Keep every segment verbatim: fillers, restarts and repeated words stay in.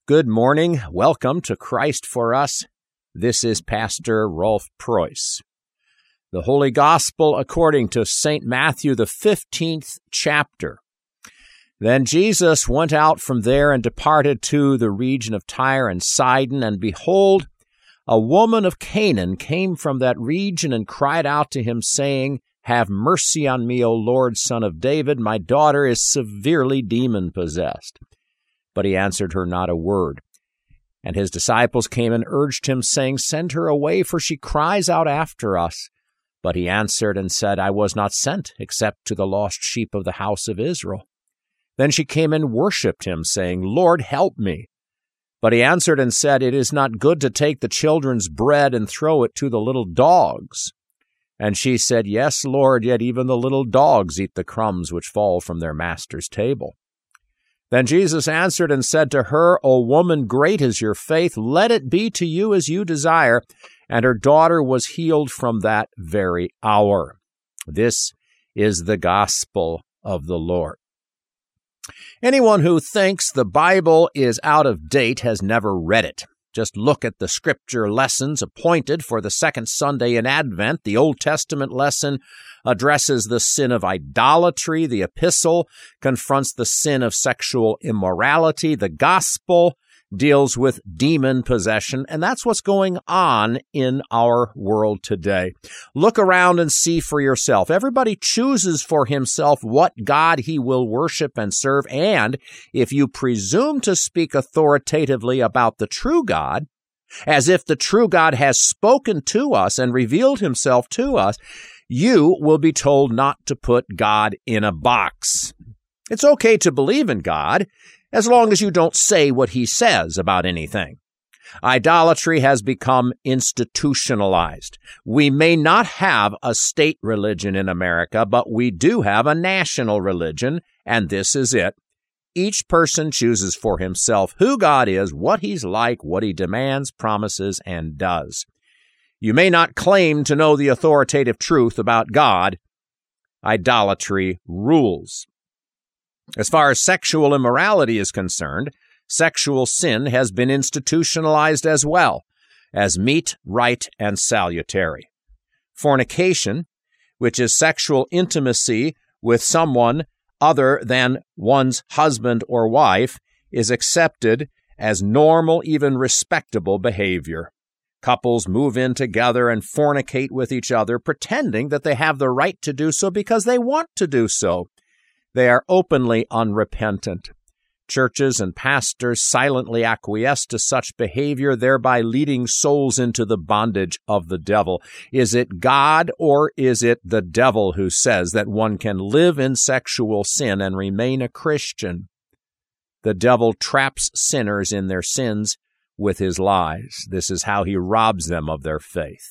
Good morning. Welcome to Christ for Us. This is Pastor Rolf Preuss. The Holy Gospel according to Saint Matthew, the fifteenth chapter. Then Jesus went out from there and departed to the region of Tyre and Sidon, and behold, a woman of Canaan came from that region and cried out to him, saying, Have mercy on me, O Lord, Son of David. My daughter is severely demon-possessed. But he answered her not a word. And his disciples came and urged him, saying, Send her away, for she cries out after us. But he answered and said, I was not sent, except to the lost sheep of the house of Israel. Then she came and worshipped him, saying, Lord, help me. But he answered and said, It is not good to take the children's bread and throw it to the little dogs. And she said, Yes, Lord, yet even the little dogs eat the crumbs which fall from their master's table. Then Jesus answered and said to her, O woman, great is your faith. Let it be to you as you desire. And her daughter was healed from that very hour. This is the gospel of the Lord. Anyone who thinks the Bible is out of date has never read it. Just look at the scripture lessons appointed for the second Sunday in Advent. The Old Testament lesson addresses the sin of idolatry. The epistle confronts the sin of sexual immorality. The gospel deals with demon possession, and that's what's going on in our world today. Look around and see for yourself. Everybody chooses for himself what God he will worship and serve, and if you presume to speak authoritatively about the true God, as if the true God has spoken to us and revealed himself to us, you will be told not to put God in a box. It's okay to believe in God, as long as you don't say what he says about anything. Idolatry has become institutionalized. We may not have a state religion in America, but we do have a national religion, and this is it. Each person chooses for himself who God is, what he's like, what he demands, promises, and does. You may not claim to know the authoritative truth about God. Idolatry rules. As far as sexual immorality is concerned, sexual sin has been institutionalized as well, as meet, right, and salutary. Fornication, which is sexual intimacy with someone other than one's husband or wife, is accepted as normal, even respectable behavior. Couples move in together and fornicate with each other, pretending that they have the right to do so because they want to do so. They are openly unrepentant. Churches and pastors silently acquiesce to such behavior, thereby leading souls into the bondage of the devil. Is it God or is it the devil who says that one can live in sexual sin and remain a Christian? The devil traps sinners in their sins with his lies. This is how he robs them of their faith.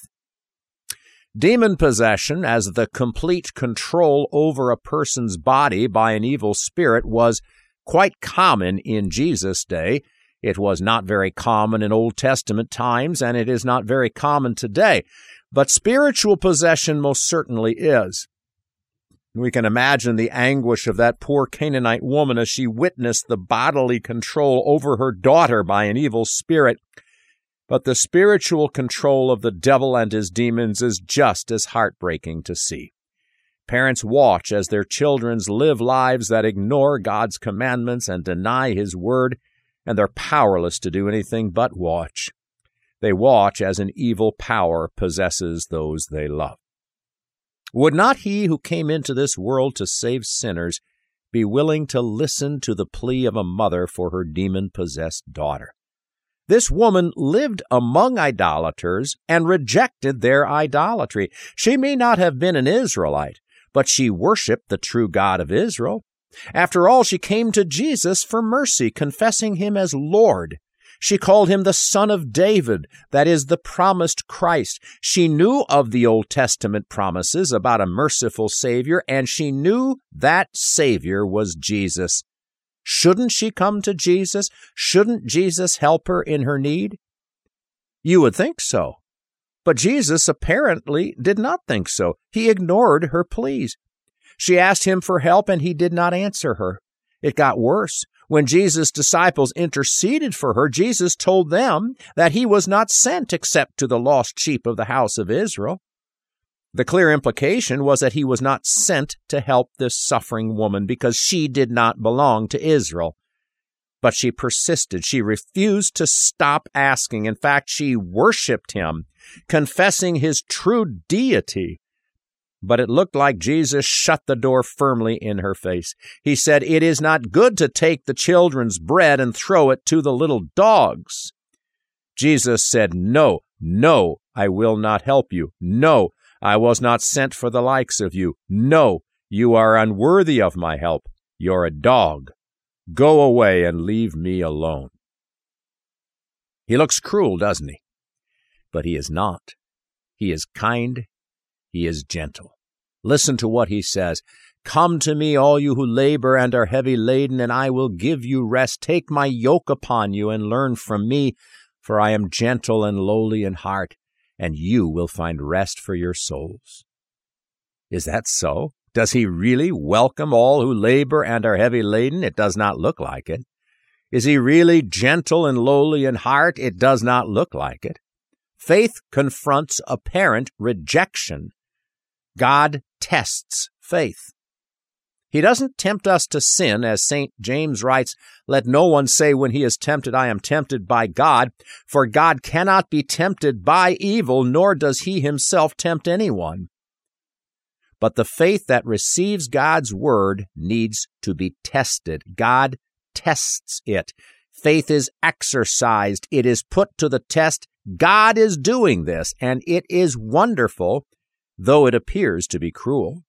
Demon possession, as the complete control over a person's body by an evil spirit, was quite common in Jesus' day. It was not very common in Old Testament times, and it is not very common today. But spiritual possession most certainly is. We can imagine the anguish of that poor Canaanite woman as she witnessed the bodily control over her daughter by an evil spirit. But the spiritual control of the devil and his demons is just as heartbreaking to see. Parents watch as their children live lives that ignore God's commandments and deny his word, and they're powerless to do anything but watch. They watch as an evil power possesses those they love. Would not he who came into this world to save sinners be willing to listen to the plea of a mother for her demon-possessed daughter? This woman lived among idolaters and rejected their idolatry. She may not have been an Israelite, but she worshiped the true God of Israel. After all, she came to Jesus for mercy, confessing him as Lord. She called him the Son of David, that is, the promised Christ. She knew of the Old Testament promises about a merciful Savior, and she knew that Savior was Jesus. Shouldn't she come to Jesus? Shouldn't Jesus help her in her need? You would think so. But Jesus apparently did not think so. He ignored her pleas. She asked him for help, and he did not answer her. It got worse. When Jesus' disciples interceded for her, Jesus told them that he was not sent except to the lost sheep of the house of Israel. The clear implication was that he was not sent to help this suffering woman because she did not belong to Israel. But she persisted. She refused to stop asking. In fact, she worshiped him, confessing his true deity. But it looked like Jesus shut the door firmly in her face. He said, "It is not good to take the children's bread and throw it to the little dogs." Jesus said, "No, no, I will not help you. No, I was not sent for the likes of you. No, you are unworthy of my help. You're a dog. Go away and leave me alone." He looks cruel, doesn't he? But he is not. He is kind. He is gentle. Listen to what he says. "Come to me, all you who labor and are heavy laden, and I will give you rest. Take my yoke upon you and learn from me, for I am gentle and lowly in heart, and you will find rest for your souls." Is that so? Does he really welcome all who labor and are heavy laden? It does not look like it. Is he really gentle and lowly in heart? It does not look like it. Faith confronts apparent rejection. God tests faith. He doesn't tempt us to sin, as Saint James writes, "Let no one say when he is tempted, I am tempted by God, for God cannot be tempted by evil, nor does he himself tempt anyone." But the faith that receives God's word needs to be tested. God tests it. Faith is exercised. It is put to the test. God is doing this, and it is wonderful, though it appears to be cruel.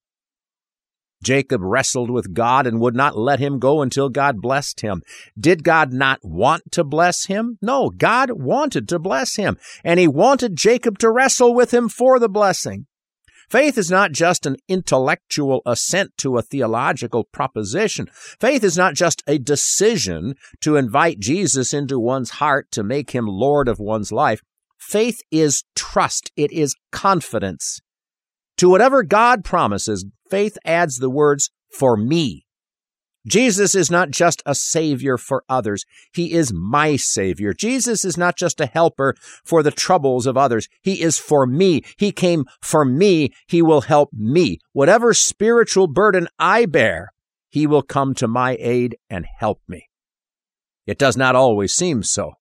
Jacob wrestled with God and would not let him go until God blessed him. Did God not want to bless him? No, God wanted to bless him, and he wanted Jacob to wrestle with him for the blessing. Faith is not just an intellectual assent to a theological proposition. Faith is not just a decision to invite Jesus into one's heart to make him Lord of one's life. Faith is trust. It is confidence. To whatever God promises, faith adds the words, "for me." Jesus is not just a Savior for others. He is my Savior. Jesus is not just a helper for the troubles of others. He is for me. He came for me. He will help me. Whatever spiritual burden I bear, he will come to my aid and help me. It does not always seem so.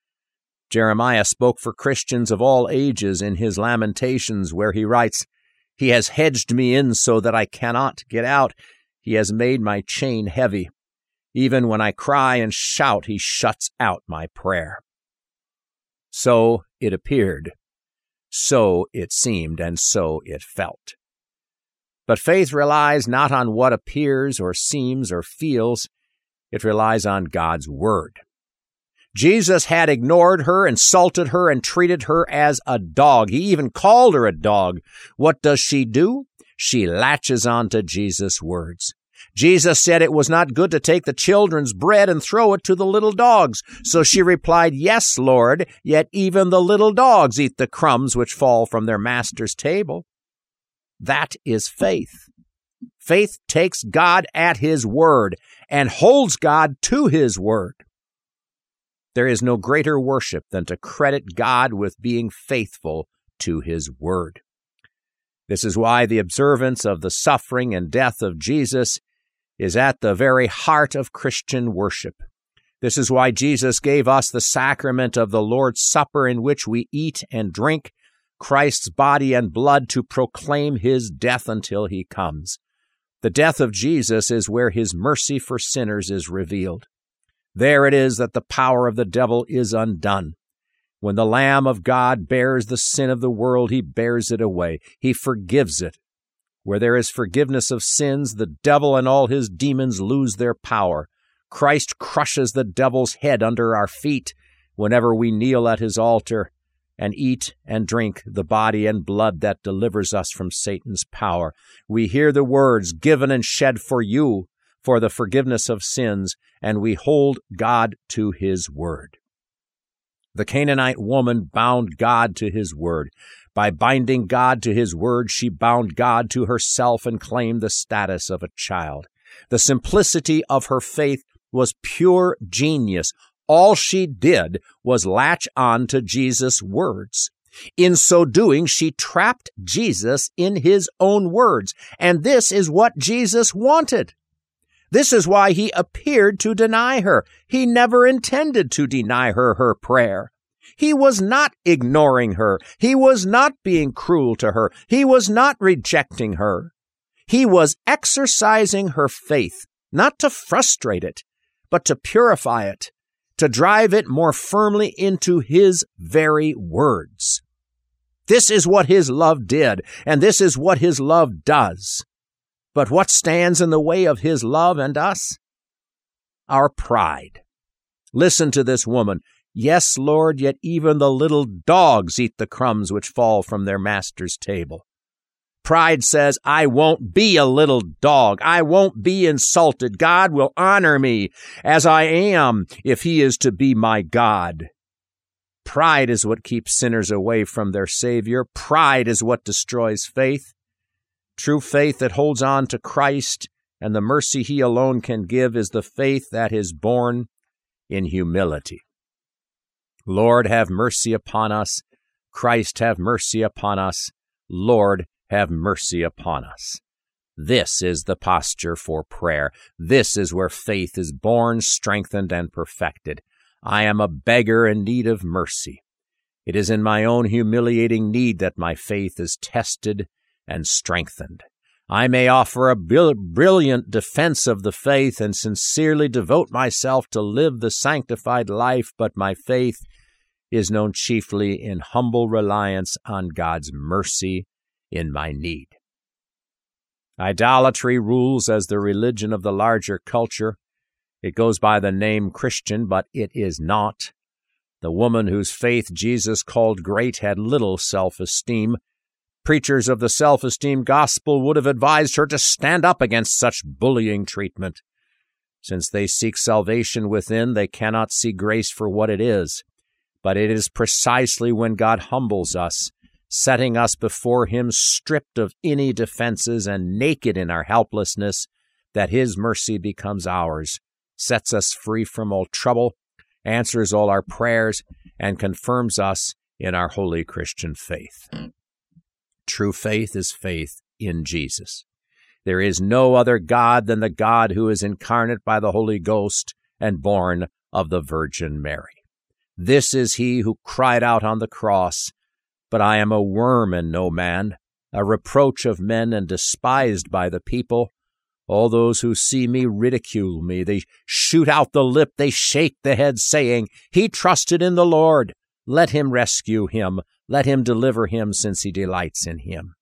Jeremiah spoke for Christians of all ages in his Lamentations, where he writes, "He has hedged me in so that I cannot get out. He has made my chain heavy. Even when I cry and shout, he shuts out my prayer." So it appeared, so it seemed, and so it felt. But faith relies not on what appears or seems or feels. It relies on God's word. Jesus had ignored her, insulted her, and treated her as a dog. He even called her a dog. What does she do? She latches on to Jesus' words. Jesus said it was not good to take the children's bread and throw it to the little dogs. So she replied, "Yes, Lord, yet even the little dogs eat the crumbs which fall from their master's table." That is faith. Faith takes God at his word and holds God to his word. There is no greater worship than to credit God with being faithful to his word. This is why the observance of the suffering and death of Jesus is at the very heart of Christian worship. This is why Jesus gave us the sacrament of the Lord's Supper, in which we eat and drink Christ's body and blood to proclaim his death until he comes. The death of Jesus is where his mercy for sinners is revealed. There it is that the power of the devil is undone. When the Lamb of God bears the sin of the world, he bears it away. He forgives it. Where there is forgiveness of sins, the devil and all his demons lose their power. Christ crushes the devil's head under our feet whenever we kneel at his altar and eat and drink the body and blood that delivers us from Satan's power. We hear the words, "Given and shed for you for the forgiveness of sins," and we hold God to his word. The Canaanite woman bound God to his word. By binding God to his word, she bound God to herself and claimed the status of a child. The simplicity of her faith was pure genius. All she did was latch on to Jesus' words. In so doing, she trapped Jesus in his own words, and this is what Jesus wanted. This is why he appeared to deny her. He never intended to deny her her prayer. He was not ignoring her. He was not being cruel to her. He was not rejecting her. He was exercising her faith, not to frustrate it, but to purify it, to drive it more firmly into his very words. This is what his love did, and this is what his love does. But what stands in the way of his love and us? Our pride. Listen to this woman. Yes, Lord, yet even the little dogs eat the crumbs which fall from their master's table. Pride says, I won't be a little dog. I won't be insulted. God will honor me as I am if he is to be my God. Pride is what keeps sinners away from their Savior. Pride is what destroys faith. True faith that holds on to Christ and the mercy he alone can give is the faith that is born in humility. Lord, have mercy upon us. Christ, have mercy upon us. Lord, have mercy upon us. This is the posture for prayer. This is where faith is born, strengthened, and perfected. I am a beggar in need of mercy. It is in my own humiliating need that my faith is tested and strengthened. I may offer a brilliant defense of the faith and sincerely devote myself to live the sanctified life, but my faith is known chiefly in humble reliance on God's mercy in my need. Idolatry rules as the religion of the larger culture. It goes by the name Christian, but it is not. The woman whose faith Jesus called great had little self-esteem. Preachers of the self-esteem gospel would have advised her to stand up against such bullying treatment. Since they seek salvation within, they cannot see grace for what it is. But it is precisely when God humbles us, setting us before him stripped of any defenses and naked in our helplessness, that his mercy becomes ours, sets us free from all trouble, answers all our prayers, and confirms us in our holy Christian faith. True faith is faith in Jesus. There is no other God than the God who is incarnate by the Holy Ghost and born of the Virgin Mary. This is he who cried out on the cross, "But I am a worm and no man, a reproach of men and despised by the people. All those who see me ridicule me. They shoot out the lip, they shake the head, saying, 'He trusted in the Lord. Let him rescue him. Let him deliver him, since he delights in him.'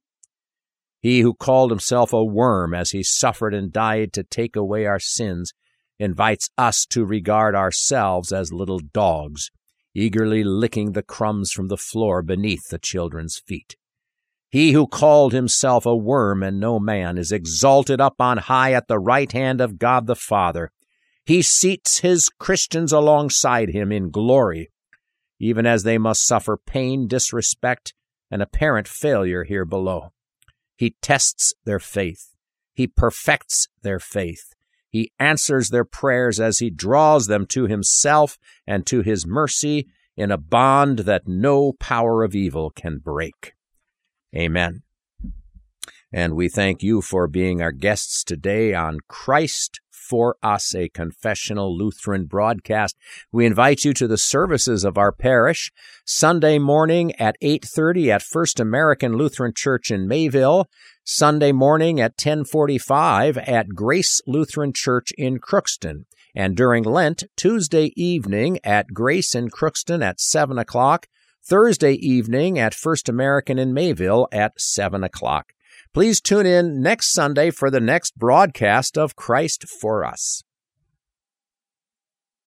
He who called himself a worm as he suffered and died to take away our sins invites us to regard ourselves as little dogs, eagerly licking the crumbs from the floor beneath the children's feet. He who called himself a worm and no man is exalted up on high at the right hand of God the Father. He seats his Christians alongside him in glory, even as they must suffer pain, disrespect, and apparent failure here below. He tests their faith. He perfects their faith. He answers their prayers as he draws them to himself and to his mercy in a bond that no power of evil can break. Amen. And we thank you for being our guests today on Christ for Us, a confessional Lutheran broadcast. We invite you to the services of our parish Sunday morning at eight thirty at First American Lutheran Church in Mayville, Sunday morning at ten forty-five at Grace Lutheran Church in Crookston, and during Lent, Tuesday evening at Grace in Crookston at seven o'clock, Thursday evening at First American in Mayville at seven o'clock. Please tune in next Sunday for the next broadcast of Christ for Us.